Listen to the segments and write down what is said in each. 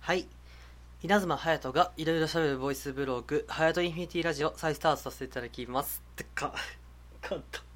はい。稲妻隼人がいろいろ喋るボイスブログ、隼人インフィニティラジオ再スタートさせていただきます。てか、カット。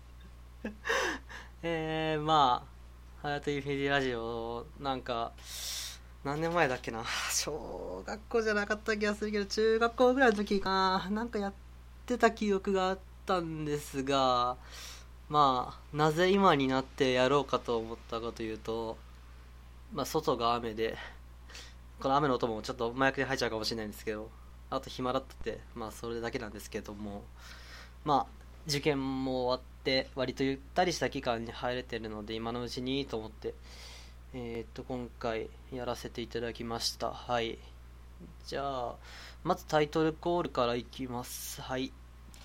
隼人インフィニティラジオ、何年前だっけな。小学校じゃなかった気がするけど、中学校ぐらいの時かな。なんかやってた記憶があったんですが、なぜ今になってやろうかと思ったかというと、外が雨で、この雨の音もちょっと麻薬で入っちゃうかもしれないんですけど、あと暇だったって、それだけなんですけども、受験も終わって割とゆったりした期間に入れてるので今のうちにと思って、今回やらせていただきました。はい。じゃあ、まずタイトルコールからいきます。はい。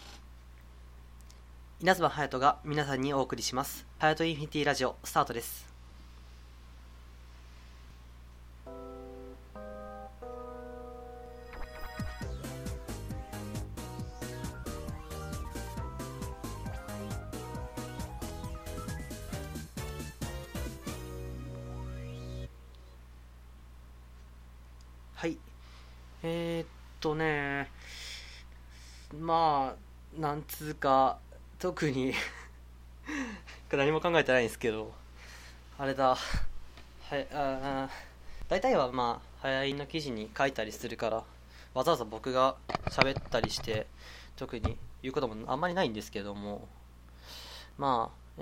稲妻隼人が皆さんにお送りします。隼人インフィニティラジオスタートです。はい。えー、っとね、なんつうか、特に何も考えてないんですけど、あれだ、大体は早いの記事に書いたりするから、わざわざ僕が喋ったりして、特に言うこともあんまりないんですけども、まあ、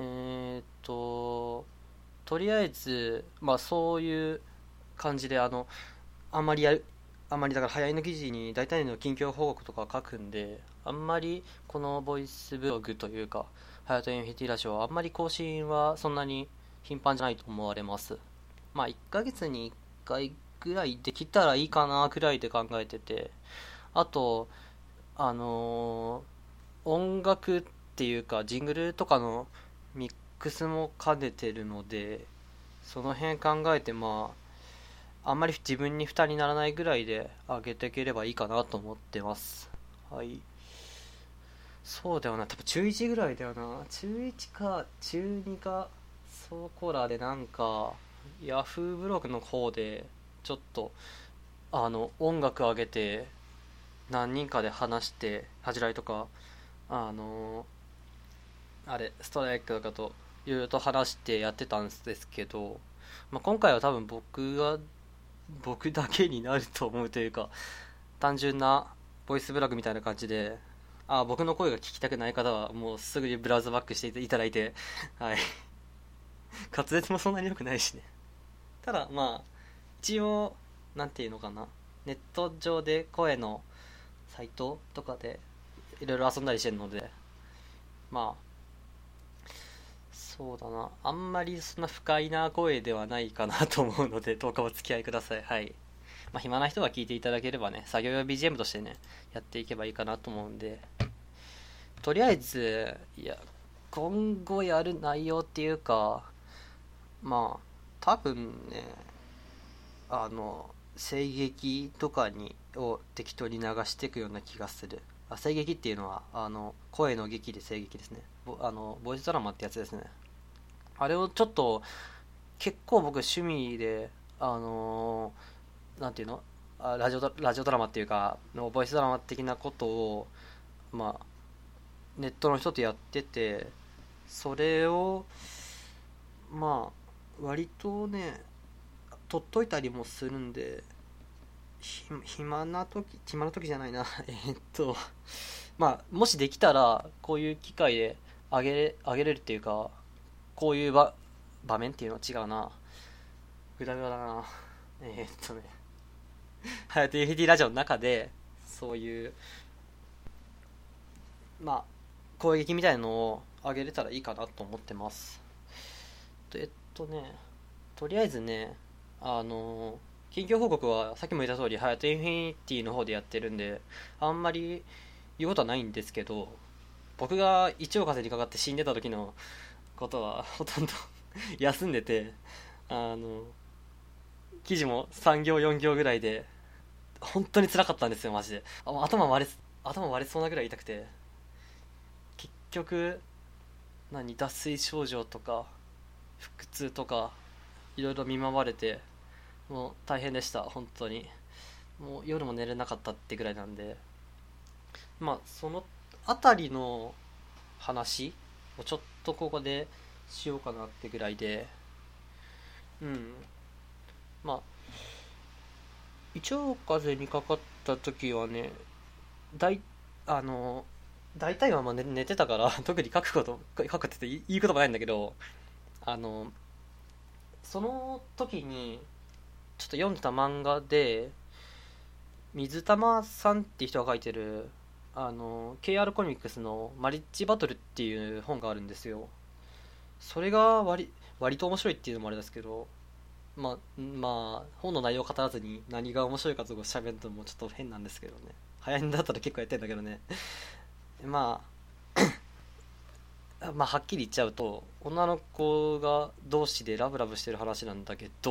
とりあえず、そういう感じで、あんまりやる、あんまりだから早いの記事に大体の近況報告とか書くんで、あんまりこのボイスブログというか、ハヤトインフィニティラジオはあんまり更新はそんなに頻繁じゃないと思われます。1ヶ月に1回ぐらいできたらいいかなくらいで考えてて、あと、あのー音楽っていうかジングルとかのミックスも兼ねてるので、その辺考えてあんまり自分に負担にならないぐらいで上げていければいいかなと思ってます。はい。そうだよな、多分中1ぐらいだよな。中1か中2か、そこらでヤフーブログの方で、ちょっと、音楽上げて、何人かで話して、恥じらいとか、あの、ストライクとかと、いろいろと話してやってたんですけど、今回は多分僕だけになると思うというか、単純なボイスブログみたいな感じで、僕の声が聞きたくない方はもうすぐにブラウザバックしていただいて、はい。滑舌もそんなに良くないしね。ただ一応、なんていうのかな。ネット上で声のサイトとかでいろいろ遊んだりしてるので、まあ、そうだな。あんまりそんな不快な声ではないかなと思うので、どうかお付き合いください。はい。暇な人が聞いていただければね、作業用 BGM としてね、やっていけばいいかなと思うんで、とりあえず、今後やる内容っていうか、多分ね、声劇とかを適当に流していくような気がする。声劇っていうのは、声の劇で声劇ですね。ボイスドラマってやつですね。あれをちょっと、結構僕趣味で、あのなんていうのラジオドラマっていうかのボイスドラマ的なことをまあネットの人とやってて、それを割とね取っといたりもするんで、暇な時じゃないなもしできたらこういう機会であげれるっていうか、こういう場面っていうのは違うな、グダグダだな。ねハヤト FT ラジオの中でそういう攻撃みたいなのを上げれたらいいかなと思ってます。えっとねとりあえずね、近況報告はさっきも言った通りハヤトインフィニティの方でやってるんで、あんまり言うことはないんですけど、僕が一応風邪にかかって死んでた時のことはほとんど休んでて、あの記事も3行4行ぐらいで本当に辛かったんですよマジで。頭割れそうなぐらい痛くて、結局脱水症状とか腹痛とかいろいろ見舞われて、 もう大変でした本当に。もう夜も寝れなかったってぐらいなんで、まあそのあたりの話をちょっとここでしようかなってぐらいで、うん、まあ胃腸風邪にかかった時はね、大あの大体はまあ寝てたから特に書くって言うこともないんだけど、あのその時にちょっと読んでた漫画で、水玉さんっていう人が書いてるKR コミックスの「マリッジバトル」っていう本があるんですよ。それが割と面白いっていうのもあれですけど、本の内容を語らずに何が面白いかとか喋るのもちょっと変なんですけどね。早いんだったら結構やってんだけどね。まはっきり言っちゃうと、女の子が同士でラブラブしてる話なん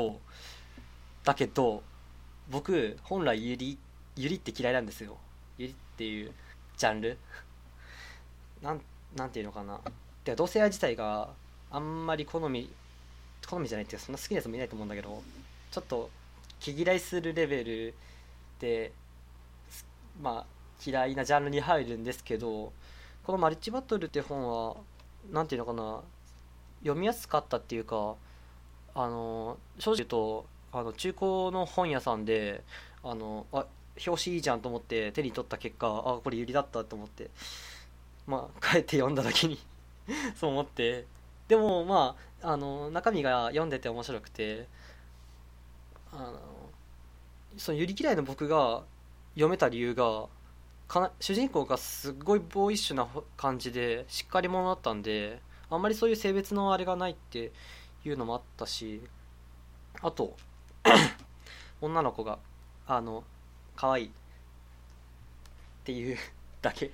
だけど僕本来ユリって嫌いなんですよ。ユリっていうジャンル、なんなんていうのかな。で同性愛自体があんまり好みじゃないっていうか、そんな好きなやつもいないと思うんだけど、ちょっと毛嫌いするレベルで、まあ嫌いなジャンルに入るんですけど、この「マリッジバトル」って本はなんていうのかな、読みやすかったっていうか、正直言うと中古の本屋さんで表紙いいじゃんと思って手に取った結果、これユリだったと思って、帰って読んだ時にそう思って、でも中身が読んでて面白くて、あのそのユリ嫌いの僕が読めた理由が、主人公がすっごいボーイッシュな感じでしっかり者だったんで、あんまりそういう性別のあれがないっていうのもあったし、あと女の子が可愛いっていうだけ。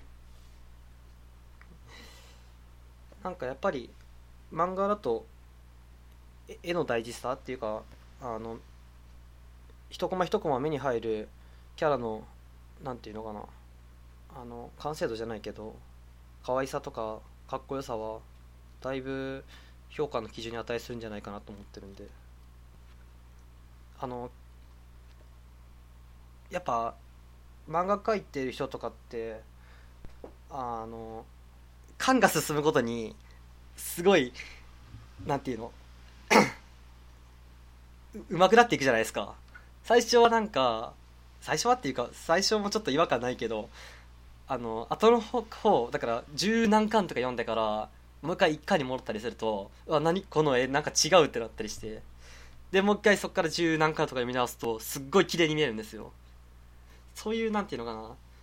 なんかやっぱり漫画だと絵の大事さっていうか、あの一コマ一コマ目に入るキャラの、なんていうのかな、完成度じゃないけど可愛さとかかっこよさはだいぶ評価の基準に値するんじゃないかなと思ってるんで、あのやっぱ漫画描いてる人とかって、巻が進むごとにすごい、なんていうの、上手くなっていくじゃないですか。最初はなんか、最初はっていうか最初もちょっと違和感ないけど、後の方だから十何巻とか読んでからもう一回一巻に戻ったりすると、何この絵なんか違うってなったりして、でもう一回そこから十何巻とか読み直すとすっごい綺麗に見えるんですよ。そういう、なんていうのか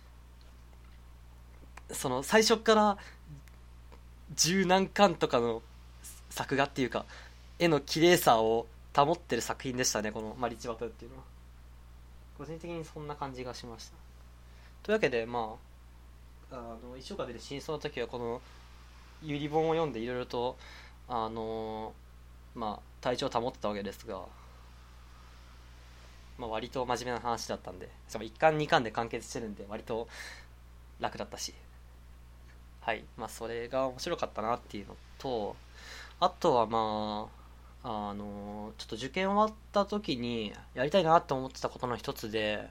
な、その最初から十何巻とかの作画っていうか絵の綺麗さを保ってる作品でしたね、この「マリッジバトル」っていうのは。個人的にそんな感じがしました。というわけで、一岡で真相の時はこのゆり本を読んでいろいろと体調を保ってたわけですが、割と真面目な話だったんで、しかも1巻2巻で完結してるんで割と楽だったし、はい、それが面白かったなっていうのと、あとはちょっと受験終わった時にやりたいなって思ってたことの一つで、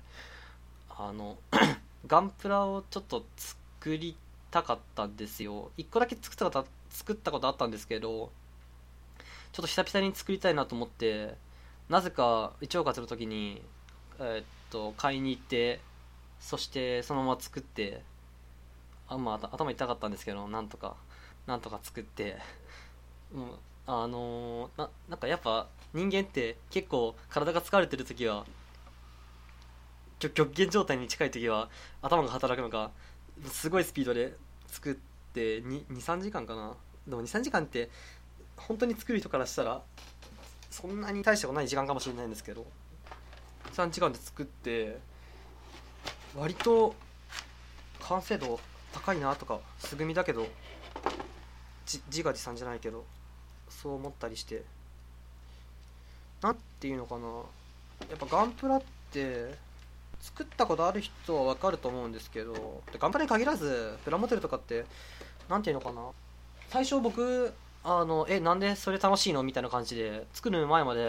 ガンプラをちょっと作りたかったんですよ。一個だけ作ったことあったんですけど、ちょっと久々に作りたいなと思って、なぜか一応活の時に買いに行って、そしてそのまま作って、頭痛かったんですけど、なんとか作って、もうなんかやっぱ人間って結構体が疲れてる時は、極限状態に近い時は頭が働くのか、すごいスピードで作って23時間かな。でも23時間って本当に作る人からしたらそんなに大したことない時間かもしれないんですけど、3時間で作って割と完成度高いなとか、素組みだけど自画自賛じゃないけどそう思ったりして、なんていうのかな、やっぱガンプラって作ったことある人は分かると思うんですけど、ガンプラに限らずプラモデルとかって、なんていうのかな、最初僕なんでそれ楽しいのみたいな感じで作る前まで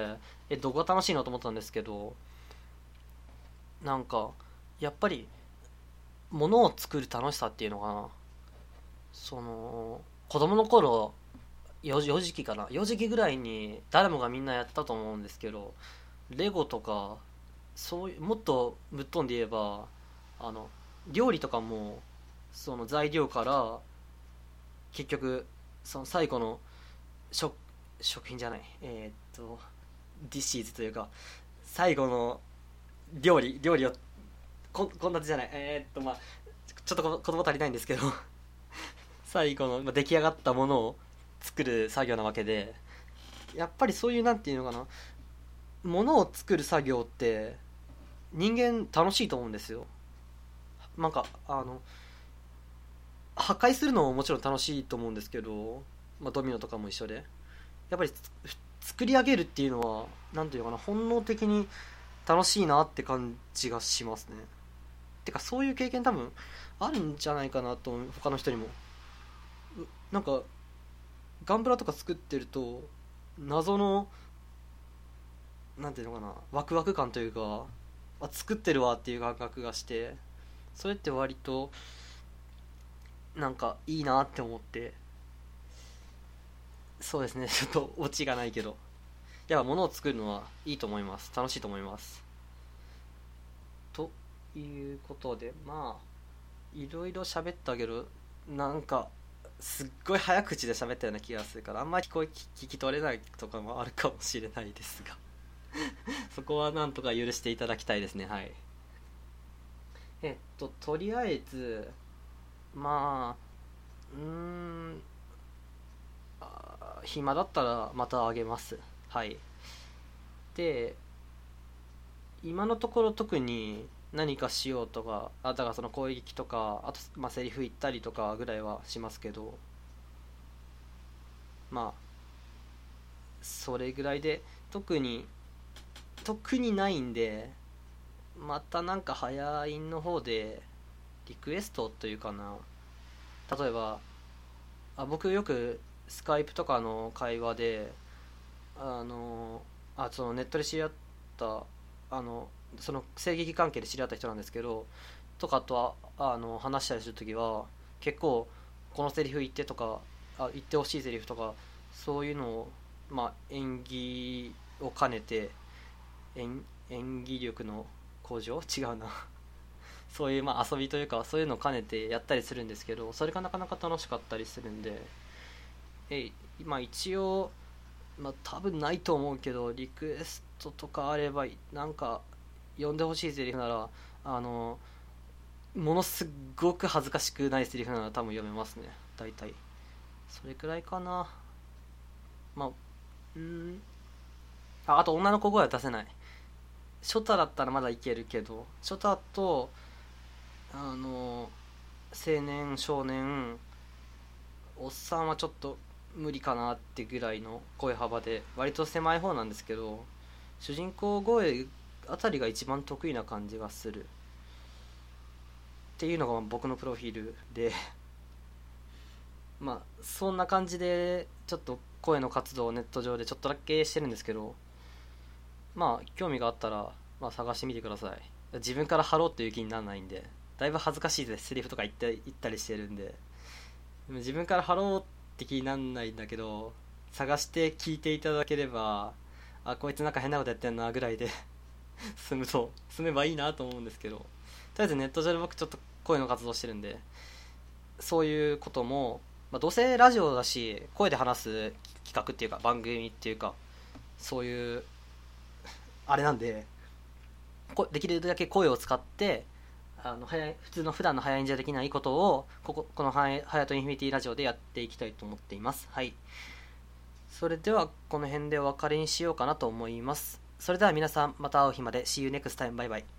どこが楽しいのと思ったんですけど、なんかやっぱり物を作る楽しさっていうのかな、その子供の頃、幼児期かな、幼児期ぐらいに誰もがみんなやったと思うんですけど、レゴとか、そういうもっとぶっ飛んで言えば、あの料理とかも、その材料から結局その最後の食食品じゃない、ディッシーズというか、最後の料理を、献立じゃない、まあちょっと言葉足りないんですけど最後の出来上がったものを作る作業なわけで、やっぱりそういう、なんていうのかな、ものを作る作業って人間楽しいと思うんですよ。なんか破壊するのももちろん楽しいと思うんですけど、ドミノとかも一緒で、やっぱり作り上げるっていうのは、なんていうのかな、本能的に楽しいなって感じがしますね。てかそういう経験多分あるんじゃないかなと思う、他の人にも。なんかガンプラとか作ってると、謎の、なんていうのかな、ワクワク感というか、作ってるわっていう感覚がして、それって割となんかいいなって思って。そうですね、ちょっとオチがないけど、いや、物を作るのはいいと思います、楽しいと思います。ということで、いろいろ喋ったけど、なんかすっごい早口で喋ったような気がするから、あんまり聞き取れないとかもあるかもしれないですがそこはなんとか許していただきたいですね。はい。とりあえず、まあ暇だったらまたあげます。はい。で、今のところ特に何かしようとか、だからその攻撃とか、あとセリフ言ったりとかぐらいはしますけど、まあそれぐらいで、特にないんで、またなんか早いの方でリクエストというかな、例えば、僕よくスカイプとかの会話で、そのネットで知り合った、あのその声劇関係で知り合った人なんですけど、とかと話したりするときは、結構このセリフ言ってとか、言ってほしいセリフとか、そういうのを、演技を兼ねて、演技力の向上違うなそういう遊びというか、そういうのを兼ねてやったりするんですけど、それがなかなか楽しかったりするんで、一応、多分ないと思うけど、リクエストとかあれば、なんか呼んでほしいセリフなら、ものすっごく恥ずかしくないセリフなら多分読めますね、大体。それくらいかな。まあうーんあと女の子声は出せない。ショタだったらまだいけるけど、ショタと青年少年おっさんはちょっと無理かなってぐらいの声幅で、割と狭い方なんですけど、主人公声あたりが一番得意な感じがするっていうのが僕のプロフィールでそんな感じで、ちょっと声の活動をネット上でちょっとだけしてるんですけど、興味があったら、探してみてください。自分から貼ろうっていう気にならないんで、だいぶ恥ずかしいです、セリフとか言ったりしてるんで。でも自分から貼ろうって気にならないんだけど、探して聞いていただければ、こいつなんか変なことやってんなぐらいで済めばいいなと思うんですけど、とりあえずネット上で僕ちょっと声の活動してるんで、そういうことも、どうせラジオだし、声で話す企画っていうか番組っていうか、そういうあれなんで、できるだけ声を使って、普通の普段の早演じゃできないことをこのハヤトインフィニティラジオでやっていきたいと思っています。はい。それではこの辺でお別れにしようかなと思います。それでは皆さん、また会う日まで。 See you next time. バイバイ。